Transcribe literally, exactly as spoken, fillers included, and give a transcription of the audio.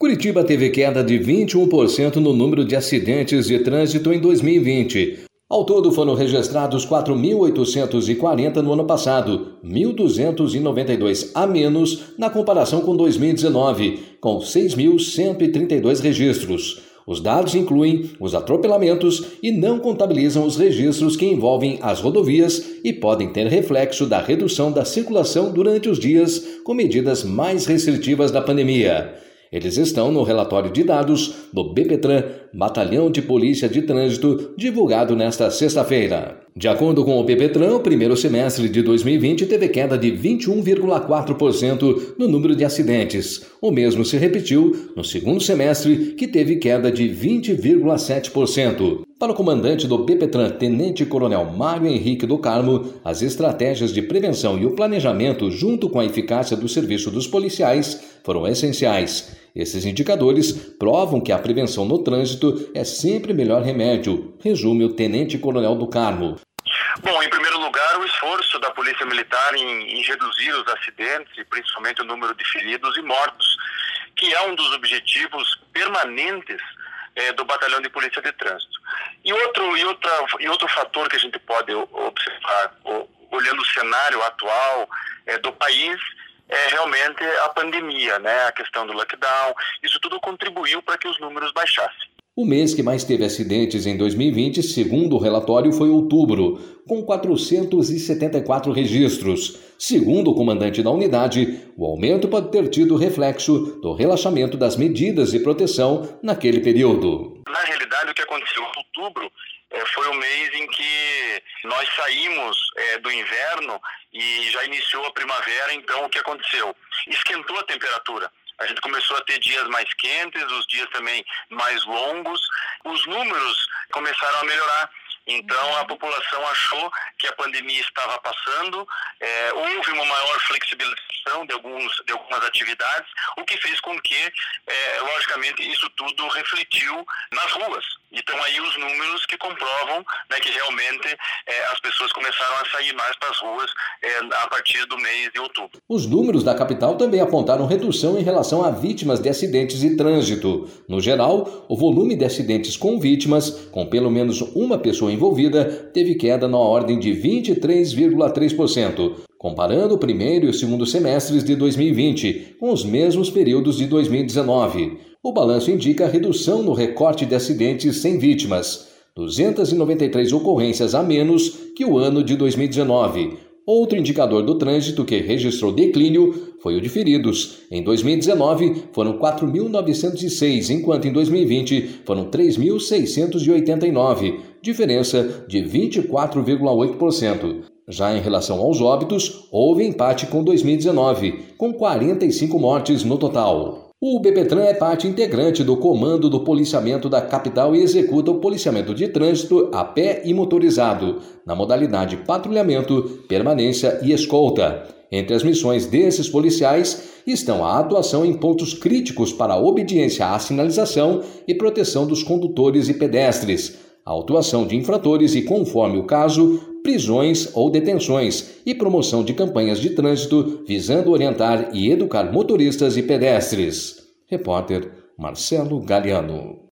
Curitiba teve queda de vinte e um por cento no número de acidentes de trânsito em dois mil e vinte. Ao todo foram registrados quatro mil oitocentos e quarenta no ano passado, mil duzentos e noventa e dois a menos na comparação com dois mil e dezenove, com seis mil cento e trinta e dois registros. Os dados incluem os atropelamentos e não contabilizam os registros que envolvem as rodovias e podem ter reflexo da redução da circulação durante os dias com medidas mais restritivas da pandemia. Eles estão no relatório de dados do BPETRAN, Batalhão de Polícia de Trânsito, divulgado nesta sexta-feira. De acordo com o BPETRAN, o primeiro semestre de dois mil e vinte teve queda de vinte e um vírgula quatro por cento no número de acidentes. O mesmo se repetiu no segundo semestre, que teve queda de vinte vírgula sete por cento. Para o comandante do BPETRAN, Tenente Coronel Mário Henrique do Carmo, as estratégias de prevenção e o planejamento, junto com a eficácia do serviço dos policiais, foram essenciais. Esses indicadores provam que a prevenção no trânsito é sempre o melhor remédio, resume o Tenente Coronel do Carmo. Bom, em primeiro lugar, o esforço da Polícia Militar em, em reduzir os acidentes e principalmente o número de feridos e mortos, que é um dos objetivos permanentes é, do Batalhão de Polícia de Trânsito. E outro, e, outra, e outro fator que a gente pode observar, olhando o cenário atual é, do país, é realmente a pandemia, né? A questão do lockdown, isso tudo contribuiu para que os números baixassem. O mês que mais teve acidentes em dois mil e vinte, segundo o relatório, foi outubro, com quatrocentos e setenta e quatro registros. Segundo o comandante da unidade, o aumento pode ter tido reflexo do relaxamento das medidas de proteção naquele período. Na realidade, o que aconteceu em outubro é, foi o mês em que nós saímos é, do inverno e já iniciou a primavera. Então, o que aconteceu? Esquentou a temperatura. A gente começou a ter dias mais quentes, os dias também mais longos. Os números começaram a melhorar. Então, a população achou que a pandemia estava passando, é, houve uma maior flexibilização de, alguns, de algumas atividades, o que fez com que, é, logicamente, isso tudo refletiu nas ruas. Então, aí os números que comprovam, né, que realmente é, as pessoas começaram a sair mais para as ruas é, a partir do mês de outubro. Os números da capital também apontaram redução em relação a vítimas de acidentes de trânsito. No geral, o volume de acidentes com vítimas, com pelo menos uma pessoa envolvida, teve queda na ordem de vinte e três vírgula três por cento, comparando o primeiro e o segundo semestres de dois mil e vinte com os mesmos períodos de dois mil e dezenove. O balanço indica redução no recorte de acidentes sem vítimas, duzentas e noventa e três ocorrências a menos que o ano de dois mil e dezenove. Outro indicador do trânsito que registrou declínio foi o de feridos. Em dois mil e dezenove foram quatro mil novecentos e seis, enquanto em dois mil e vinte foram três mil seiscentos e oitenta e nove, diferença de vinte e quatro vírgula oito por cento. Já em relação aos óbitos, houve empate com dois mil e dezenove, com quarenta e cinco mortes no total. O BPETRAN é parte integrante do Comando do Policiamento da Capital e executa o policiamento de trânsito a pé e motorizado, na modalidade patrulhamento, permanência e escolta. Entre as missões desses policiais estão a atuação em pontos críticos para a obediência à sinalização e proteção dos condutores e pedestres, a autuação de infratores e, conforme o caso, prisões ou detenções e promoção de campanhas de trânsito visando orientar e educar motoristas e pedestres. Repórter Marcelo Galiano.